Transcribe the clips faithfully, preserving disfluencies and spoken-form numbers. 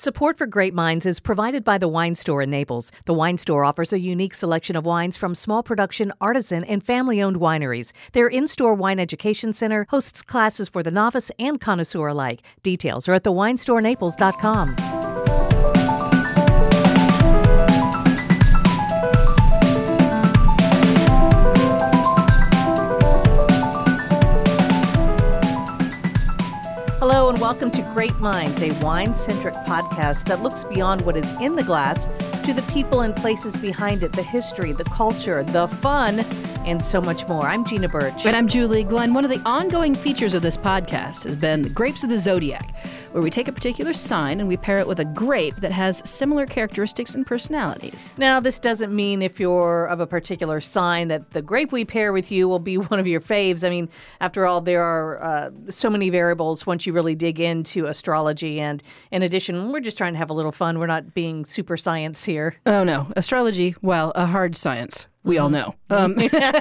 Support for Great Minds is provided by the Wine Store in Naples. The Wine Store offers a unique selection of wines from small production, artisan, and family-owned wineries. Their in-store wine education center hosts classes for the novice and connoisseur alike. Details are at the wine store naples dot com. Hello and welcome to Great Minds, a wine-centric podcast that looks beyond what is in the glass to the people and places behind it, the history, the culture, the fun, and so much more. I'm Gina Birch. And I'm Julie Glenn. One of the ongoing features of this podcast has been the Grapes of the Zodiac, where we take a particular sign and we pair it with a grape that has similar characteristics and personalities. Now, this doesn't mean if you're of a particular sign that the grape we pair with you will be one of your faves. I mean, after all, there are uh, so many variables once you really dig into astrology. And in addition, we're just trying to have a little fun. We're not being super science here. Oh, no. Astrology, well, a hard science. We all know. Um,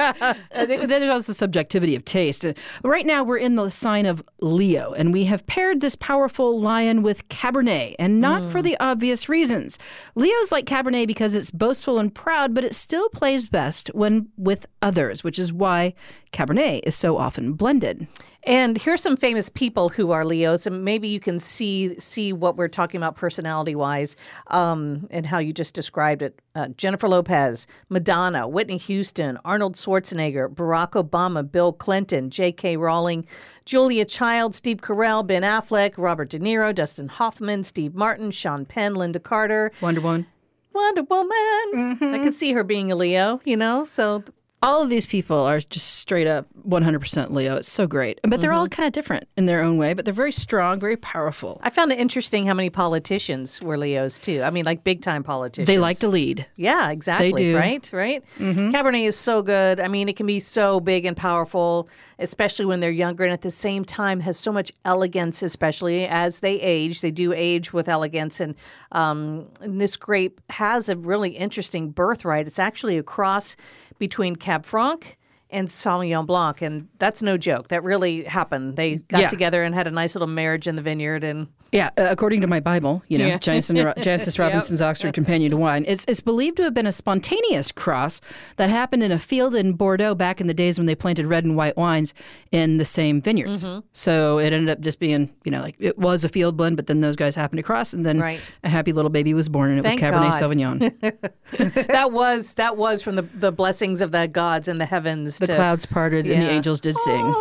there's also the subjectivity of taste. Right now, we're in the sign of Leo, and we have paired this powerful lion with Cabernet, and not mm. for the obvious reasons. Leo's like Cabernet because it's boastful and proud, but it still plays best when with others, which is why Cabernet is so often blended. And here's some famous people who are Leos, and maybe you can see see what we're talking about personality-wise um, and how you just described it. Uh, Jennifer Lopez, Madonna, Whitney Houston, Arnold Schwarzenegger, Barack Obama, Bill Clinton, J K Rowling, Julia Child, Steve Carell, Ben Affleck, Robert De Niro, Dustin Hoffman, Steve Martin, Sean Penn, Linda Carter. Wonder Woman. Wonder Woman. Mm-hmm. I could see her being a Leo, you know, so... All of these people are just straight up one hundred percent Leo. It's so great. But they're mm-hmm. all kind of different in their own way, but they're very strong, very powerful. I found it interesting how many politicians were Leos, too. I mean, like big-time politicians. They like to lead. Yeah, exactly. They do. Right, right? Mm-hmm. Cabernet is so good. I mean, it can be so big and powerful, especially when they're younger, and at the same time has so much elegance, especially as they age. They do age with elegance, and, um, and this grape has a really interesting birthright. It's actually a cross between Cab Franc and Sauvignon Blanc, and that's no joke. That really happened. They got yeah. together and had a nice little marriage in the vineyard, and yeah, uh, according to my Bible, you know, yeah. Jancis, Jancis Robinson's yep. Oxford Companion to Wine, it's it's believed to have been a spontaneous cross that happened in a field in Bordeaux back in the days when they planted red and white wines in the same vineyards. Mm-hmm. So it ended up just being, you know, like it was a field blend, but then those guys happened to cross, and then right. a happy little baby was born, and it Thank was Cabernet God. Sauvignon. that was that was from the the blessings of the gods in the heavens. The to, clouds parted, yeah. and the angels did sing.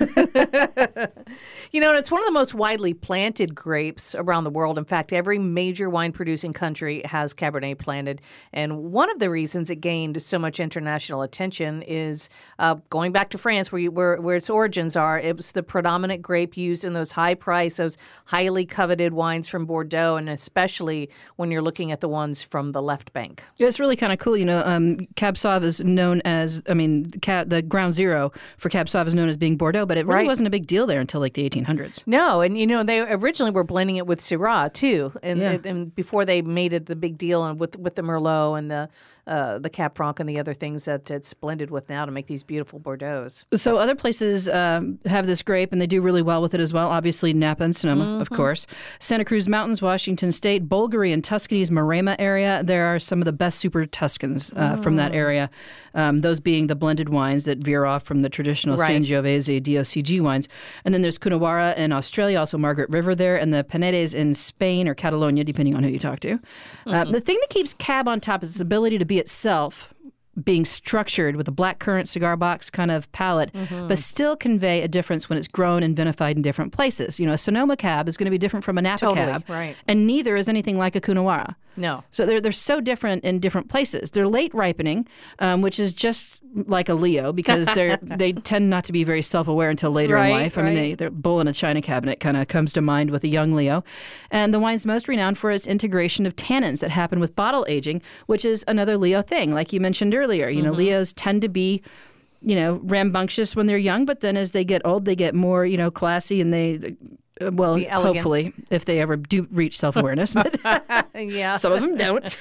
You know, and it's one of the most widely planted grapes around the world. In fact, every major wine-producing country has Cabernet planted. And one of the reasons it gained so much international attention is uh, going back to France, where, you, where where its origins are. It was the predominant grape used in those high-priced, those highly coveted wines from Bordeaux, and especially when you're looking at the ones from the left bank. It's really kind of cool. You know, um, Cab Sauv is known as, I mean, the, the ground zero for Cab Sauv is known as being Bordeaux, but it really right. wasn't a big deal there until like the eighteen hundreds. No, and you know, they originally were blending it with Syrah too, and, yeah. and before they made it the big deal, and with with the Merlot and the uh, the Cab Franc and the other things that it's blended with now to make these beautiful Bordeauxs. So other places um, have this grape, and they do really well with it as well. Obviously, Napa and Sonoma, mm-hmm. of course. Santa Cruz Mountains, Washington State, Bulgari and Tuscany's Maremma area. There are some of the best Super Tuscans uh, mm. from that area, um, those being the blended wines that veer off from the traditional right. Sangiovese D O C G wines. And then there's Coonawarra in Australia, also Margaret River there, and the Panedes in Spain or Catalonia, depending on who you talk to. Mm-hmm. Uh, the thing that keeps Cab on top is its ability to be itself, being structured with a black currant cigar box kind of palate, mm-hmm. but still convey a difference when it's grown and vinified in different places. You know, a Sonoma Cab is going to be different from a Napa totally, Cab, right. and neither is anything like a Coonawarra. No. So they're, they're so different in different places. They're late ripening, um, which is just like a Leo because they they tend not to be very self-aware until later right, in life. I right. mean, they, their bull in a china cabinet kind of comes to mind with a young Leo. And the wine's most renowned for its integration of tannins that happen with bottle aging, which is another Leo thing, like you mentioned earlier. You know, mm-hmm. Leos tend to be, you know, rambunctious when they're young, but then as they get old, they get more, you know, classy, and they, uh, well, the hopefully, if they ever do reach self-awareness, but yeah. some of them don't.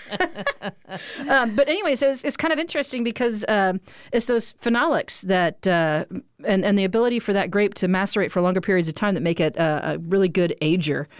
um, but anyway, so it's, it's kind of interesting because um, it's those phenolics that, uh, and, and the ability for that grape to macerate for longer periods of time that make it uh, a really good ager.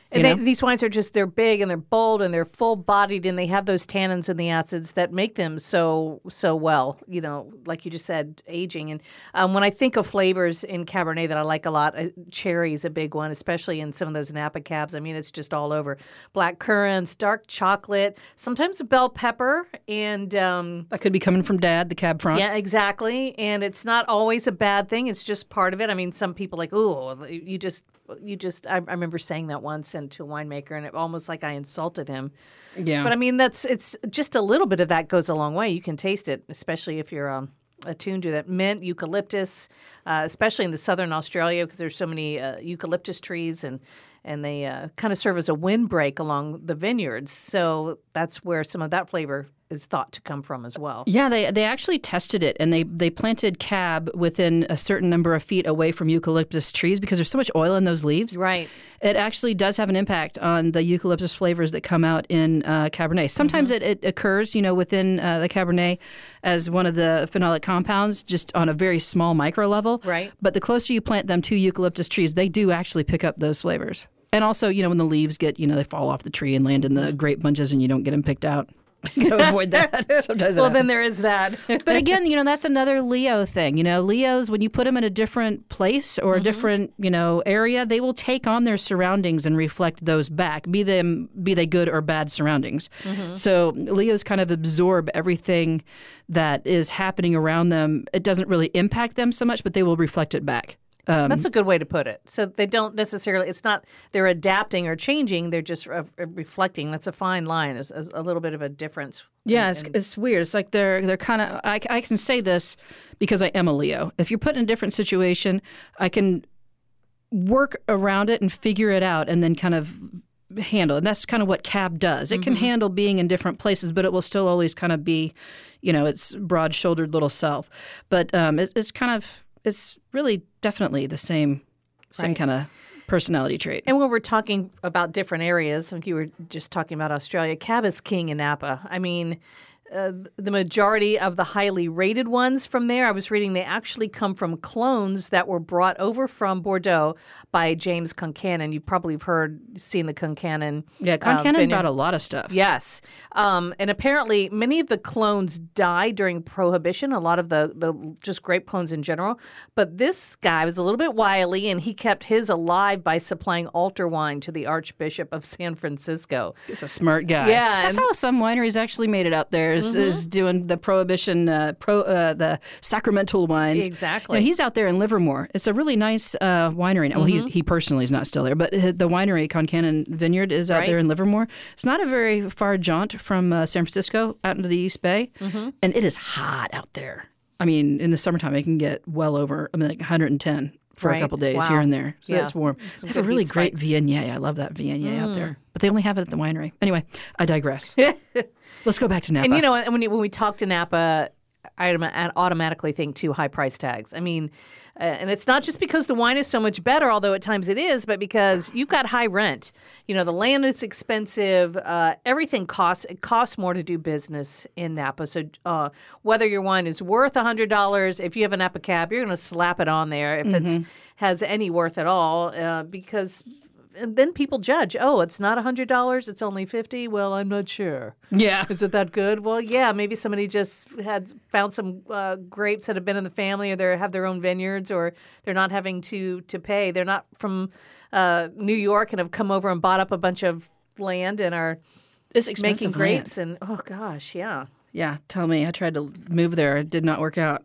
And You they, know? these wines are just, they're big and they're bold and they're full-bodied and they have those tannins and the acids that make them so so well, you know, like you just said, aging. And um, when I think of flavors in Cabernet that I like a lot, uh, cherry is a big one, especially in some of those Napa cabs. I mean, it's just all over. Black currants, dark chocolate, sometimes a bell pepper, and... Um, That could be coming from Dad, the Cab Franc. yeah, exactly. And it's not always a bad thing. It's just part of it. I mean, some people like, ooh, you just... You just, I, I remember saying that once and to a winemaker, and it almost like I insulted him. Yeah. But I mean, that's it's just a little bit of that goes a long way. You can taste it, especially if you're um, attuned to that. Mint, eucalyptus, uh, especially in the southern Australia, because there's so many uh, eucalyptus trees, and and they uh, kind of serve as a windbreak along the vineyards. So that's where some of that flavor is thought to come from as well. Yeah, they they actually tested it, and they, they planted cab within a certain number of feet away from eucalyptus trees because there's so much oil in those leaves. Right. It actually does have an impact on the eucalyptus flavors that come out in uh, Cabernet. Sometimes mm-hmm. it, it occurs, you know, within uh, the Cabernet as one of the phenolic compounds, just on a very small micro level. Right. But the closer you plant them to eucalyptus trees, they do actually pick up those flavors. And also, you know, when the leaves get, you know, they fall off the tree and land in the grape bunches and you don't get them picked out. You gotta avoid that. Sometimes well, that then there is that. But again, you know, that's another Leo thing. You know, Leos, when you put them in a different place or a mm-hmm. different, you know, area, they will take on their surroundings and reflect those back, be them be they good or bad surroundings. Mm-hmm. So Leos kind of absorb everything that is happening around them. It doesn't really impact them so much, but they will reflect it back. Um, That's a good way to put it. So they don't necessarily, it's not they're adapting or changing, they're just uh, reflecting. That's a fine line, it's, it's a little bit of a difference. Yeah, in, it's, in, it's weird. It's like they're they're kind of, I, I can say this because I am a Leo. If you're put in a different situation, I can work around it and figure it out and then kind of handle. And that's kind of what cab does. It mm-hmm. can handle being in different places, but it will still always kind of be, you know, its broad-shouldered little self. But um, it, it's kind of... It's really definitely the same same right. kind of personality trait. And when we're talking about different areas, like you were just talking about Australia, cab is king in Napa. I mean, uh, the majority of the highly rated ones from there, I was reading, they actually come from clones that were brought over from Bordeaux by James Concannon. You probably have heard, seen the Concannon. Yeah, Concannon uh, brought a lot of stuff. Yes. Um, and apparently many of the clones died during Prohibition, a lot of the, the just grape clones in general. But this guy was a little bit wily, and he kept his alive by supplying altar wine to the Archbishop of San Francisco. He's a smart guy. Yeah. That's and, how some wineries actually made it out there, is, mm-hmm. is doing the Prohibition, uh, pro, uh, the sacramental wines. Exactly. You know, he's out there in Livermore. It's a really nice uh, winery. Well, mm-hmm. he, he personally is not still there, but the winery, Concannon Vineyard, is out right. there in Livermore. It's not a very far jaunt from uh, San Francisco out into the East Bay, mm-hmm. and it is hot out there. I mean, in the summertime, it can get well over, I mean, like one hundred ten for right. a couple days wow. here and there. So yeah. it's warm. Some they have a really great spikes. Viognier. I love that Viognier mm. out there. But they only have it at the winery. Anyway, I digress. Let's go back to Napa. And, you know, when, you, when we talk to Napa, I automatically think, too, high price tags. I mean, uh, and it's not just because the wine is so much better, although at times it is, but because you've got high rent. You know, the land is expensive. Uh, everything costs. It costs more to do business in Napa. So uh, whether your wine is worth one hundred dollars, if you have a Napa cab, you're going to slap it on there if mm-hmm. it has any worth at all, uh, because... And then people judge, oh, it's not one hundred dollars, it's only fifty dollars. Well, I'm not sure. Yeah. Is it that good? Well, yeah, maybe somebody just had found some uh, grapes that have been in the family, or they have their own vineyards, or they're not having to, to pay. They're not from uh, New York and have come over and bought up a bunch of land and are it's making grapes. Land. And, oh, gosh, yeah. Yeah, tell me. I tried to move there. It did not work out.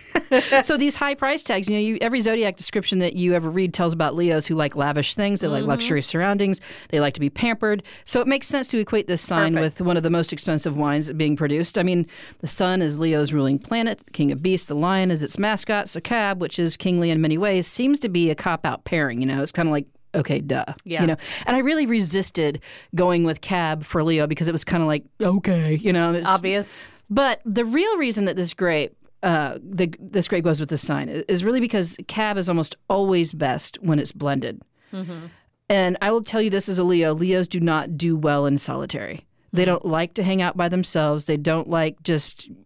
So these high price tags, you know, you, every Zodiac description that you ever read tells about Leos who like lavish things. They mm-hmm. like luxurious surroundings. They like to be pampered. So it makes sense to equate this sign Perfect. with one of the most expensive wines being produced. I mean, the sun is Leo's ruling planet. The king of beasts, the lion, is its mascot. So cab, which is kingly in many ways, seems to be a cop-out pairing. You know, it's kind of like, okay, duh. Yeah. You know, and I really resisted going with cab for Leo because it was kind of like, okay, you know. It's obvious. But the real reason that this grape Uh, the, this grape goes with this sign is really because cab is almost always best when it's blended. Mm-hmm. And I will tell you this as a Leo, Leos do not do well in solitary. Mm-hmm. They don't like to hang out by themselves. They don't like just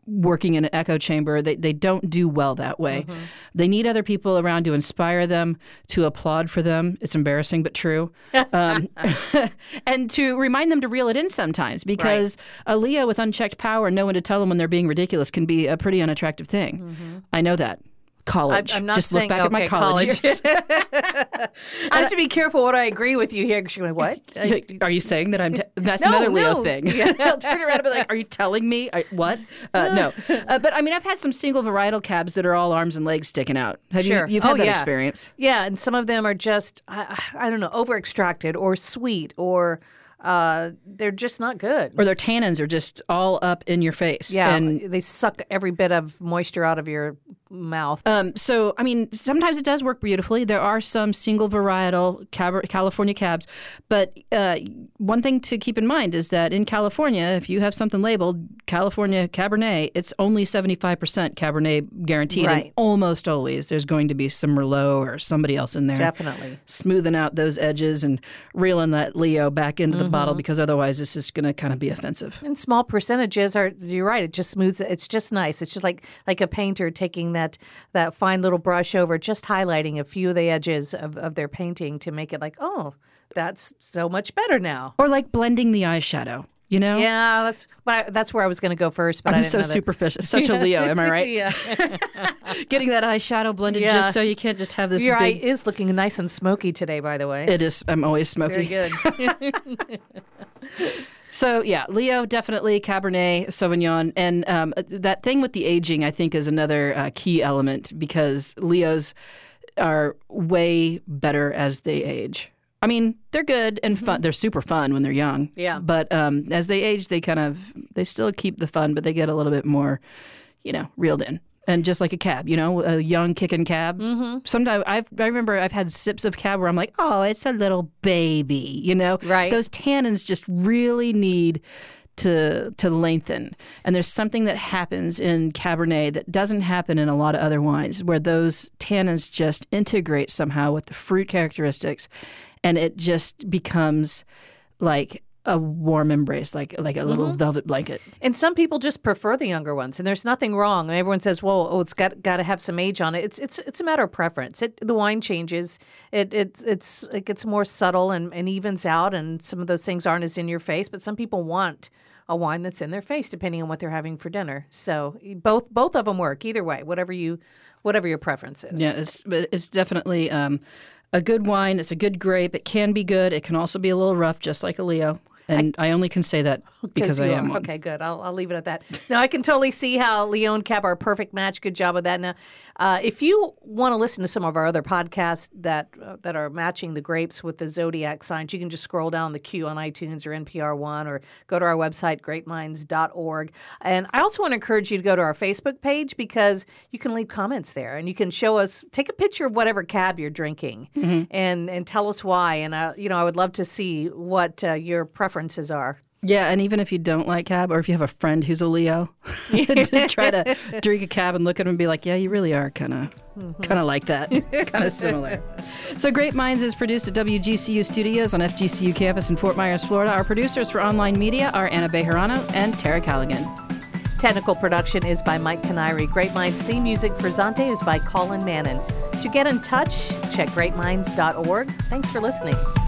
working in an echo chamber. They they don't do well that way. Mm-hmm. They need other people around to inspire them, to applaud for them. It's embarrassing but true, um, and to remind them to reel it in sometimes. Because right. a Leo with unchecked power, no one to tell them when they're being ridiculous, can be a pretty unattractive thing. Mm-hmm. I know that. College. I'm not Just saying, look back okay, at my college. college. I have to be careful what I agree with you here. She's going, what? Are you saying that I'm? T- that's no, another Leo no. thing. I'll turn around and be like, "Are you telling me I, what?" Uh, no, uh, but I mean, I've had some single varietal cabs that are all arms and legs sticking out. Have sure. you? You've had oh, that yeah. experience. Yeah, and some of them are just, I, I don't know, over extracted or sweet or. Uh, they're just not good. Or their tannins are just all up in your face. Yeah, and they suck every bit of moisture out of your mouth. Um, so, I mean, sometimes it does work beautifully. There are some single varietal cab- California cabs. But uh, one thing to keep in mind is that in California, if you have something labeled California Cabernet, it's only seventy-five percent Cabernet guaranteed. Right. And almost always there's going to be some Merlot or somebody else in there. Definitely. Smoothing out those edges and reeling that Leo back into mm-hmm. the bottle, because otherwise it's just going to kind of be offensive. And small percentages are, you're right, it just smooths it. It's just nice. It's just like like a painter taking that that fine little brush over, just highlighting a few of the edges of, of their painting to make it like, oh, that's so much better now. Or like blending the eyeshadow. You know? Yeah, that's but I, that's where I was going to go first. But I'm I so didn't know superficial. Such a Leo, am I right? Yeah. Getting that eyeshadow blended Yeah. just so you can't just have this Your big... eye is looking nice and smoky today, by the way. It is. I'm always smoky. Very good. So, yeah, Leo, definitely Cabernet Sauvignon. And um, that thing with the aging, I think, is another uh, key element, because Leos are way better as they age. I mean, they're good and fun. Mm-hmm. They're super fun when they're young. Yeah. But um, as they age, they kind of, they still keep the fun, but they get a little bit more, you know, reeled in. And just like a cab, you know, a young kicking cab. Mm-hmm. Sometimes I've, I remember I've had sips of cab where I'm like, oh, it's a little baby, you know? Right. Those tannins just really need to to lengthen. And there's something that happens in Cabernet that doesn't happen in a lot of other wines, where those tannins just integrate somehow with the fruit characteristics, and it just becomes like a warm embrace, like like a mm-hmm. little velvet blanket. And some people just prefer the younger ones, and there's nothing wrong. Everyone says, "Well, oh, it's got got to have some age on it." It's it's it's a matter of preference. It the wine changes. It it's it's it gets more subtle and, and evens out, and some of those things aren't as in your face. But some people want a wine that's in their face, depending on what they're having for dinner. So both both of them work either way, whatever you whatever your preference is. Yeah, it's but it's definitely um, a good wine. It's a good grape. It can be good. It can also be a little rough, just like a Leo. And I, I only can say that because I am are. one. Okay, good. I'll, I'll leave it at that. Now, I can totally see how Leo and Cab are a perfect match. Good job with that. Now, uh, if you want to listen to some of our other podcasts that uh, that are matching the grapes with the zodiac signs, you can just scroll down the queue on iTunes or N P R One, or go to our website, grape minds dot org. And I also want to encourage you to go to our Facebook page, because you can leave comments there, and you can show us, take a picture of whatever cab you're drinking, mm-hmm. and, and tell us why. And, uh, you know, I would love to see what uh, your preferences are. Yeah, and even if you don't like cab, or if you have a friend who's a Leo, just try to drink a cab and look at him and be like, yeah, you really are kind of mm-hmm. kind of like that, kind of similar. So Grape Minds is produced at W G C U Studios on F G C U campus in Fort Myers, Florida. Our producers for online media are Anna Bejarano and Tara Callaghan. Technical production is by Mike Canary. Grape Minds theme music for Zante is by Colin Mannon. To get in touch, check grape minds dot org. Thanks for listening.